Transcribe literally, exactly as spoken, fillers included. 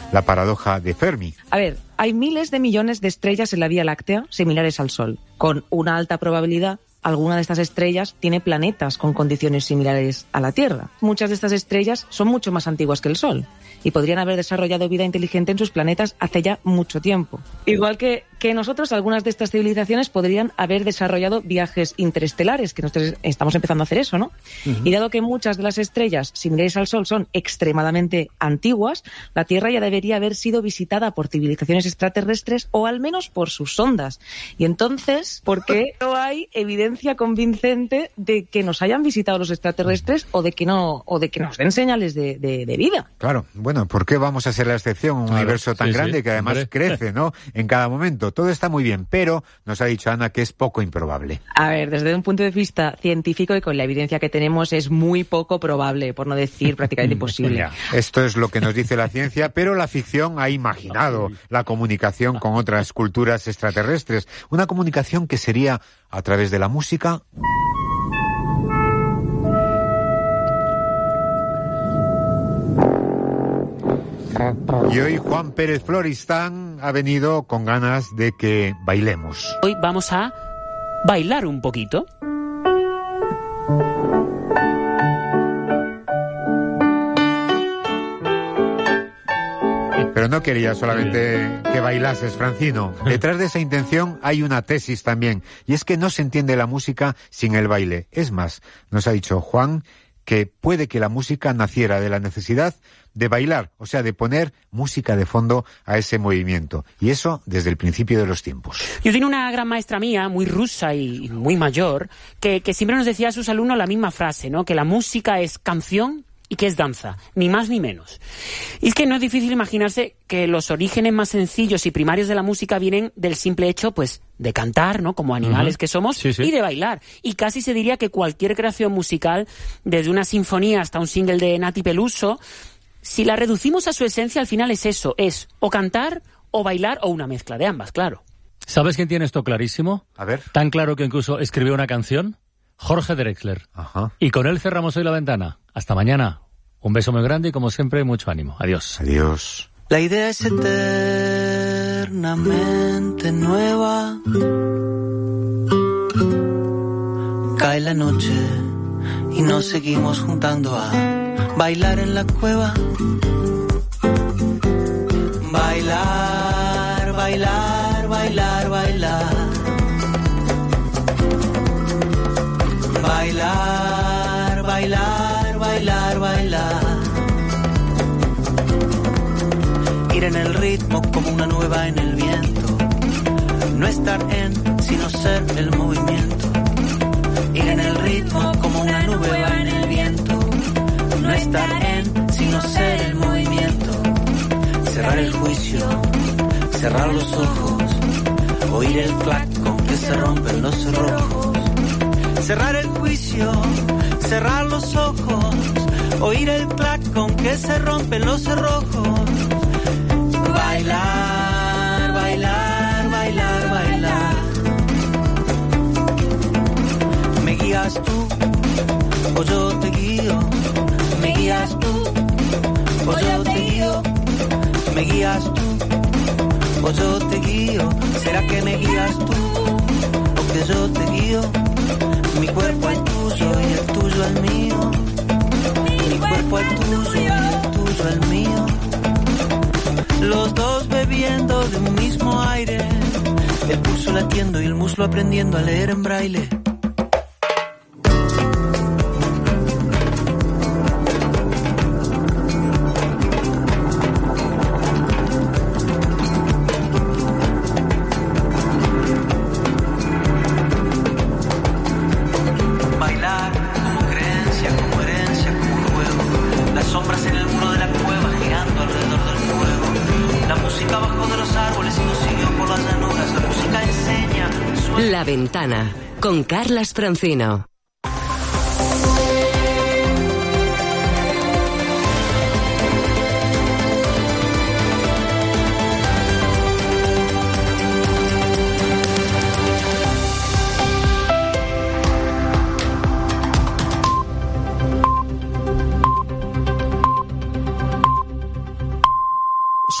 la paradoja de Fermi. A ver, hay miles de millones de estrellas en la Vía Láctea similares al Sol. Con una alta probabilidad, alguna de estas estrellas tiene planetas con condiciones similares a la Tierra. Muchas de estas estrellas son mucho más antiguas que el Sol y podrían haber desarrollado vida inteligente en sus planetas hace ya mucho tiempo. Igual que, que nosotros, algunas de estas civilizaciones podrían haber desarrollado viajes interestelares, que nosotros estamos empezando a hacer eso, ¿no? Uh-huh. Y dado que muchas de las estrellas similares al Sol son extremadamente antiguas, la Tierra ya debería haber sido visitada por civilizaciones extraterrestres o al menos por sus sondas. Y entonces, ¿por qué no hay evidencia convincente de que nos hayan visitado los extraterrestres o de que no, o de que nos den señales de, de, de vida? Claro. Bueno, ¿por qué vamos a ser la excepción? Un claro, universo tan sí, grande sí, que además hombre. crece, ¿no? En cada momento. Todo está muy bien, pero nos ha dicho Ana que es poco improbable. A ver, desde un punto de vista científico y con la evidencia que tenemos es muy poco probable, por no decir prácticamente imposible. Esto es lo que nos dice la ciencia, pero la ficción ha imaginado la comunicación con otras culturas extraterrestres. Una comunicación que sería a través de la música. Y hoy Juan Pérez Floristán ha venido con ganas de que bailemos. Hoy vamos a bailar un poquito. Pero no quería solamente que bailases, Francino. Detrás de esa intención hay una tesis también, y es que no se entiende la música sin el baile. Es más, nos ha dicho Juan que puede que la música naciera de la necesidad de bailar, o sea, de poner música de fondo a ese movimiento. Y eso desde el principio de los tiempos. Yo tenía una gran maestra mía, muy rusa y muy mayor, que, que siempre nos decía a sus alumnos la misma frase, ¿no? Que la música es canción y que es danza, ni más ni menos. Y es que no es difícil imaginarse que los orígenes más sencillos y primarios de la música vienen del simple hecho, pues, de cantar, ¿no? Como animales uh-huh. que somos, sí, sí. y de bailar. Y casi se diría que cualquier creación musical, desde una sinfonía hasta un single de Nati Peluso, si la reducimos a su esencia, al final es eso, es o cantar, o bailar, o una mezcla de ambas, claro. ¿Sabes quién tiene esto clarísimo? A ver. Tan claro que incluso escribió una canción. Jorge Drexler. Ajá. Y con él cerramos hoy la ventana. Hasta mañana. Un beso muy grande y, como siempre, mucho ánimo. Adiós. Adiós. La idea es eternamente nueva. Cae la noche y nos seguimos juntando a bailar en la cueva. Bailar, bailar, bailar, bailar. Bailar, bailar, bailar, bailar. Ir en el ritmo como una nueva en el viento. No estar en, sino ser el movimiento. Ir en el ritmo como una nube va en el viento. No estar en, sino ser el movimiento. Cerrar el juicio, cerrar los ojos. Oír el clac con que se rompen los cerrojos. Cerrar el juicio, cerrar los ojos, oír el clac con que se rompen los cerrojos. Bailar, bailar, bailar, bailar. Me guías tú, o yo te guío. Me guías tú, o yo te guío. Me guías tú, o yo te guío. ¿Será que me guías tú, o que yo te guío? Mi cuerpo al tuyo y el tuyo al mío. Mi cuerpo al tuyo y el tuyo al mío. Los dos bebiendo de un mismo aire. El pulso latiendo y el muslo aprendiendo a leer en braille. La Ventana, con Carlas Francino.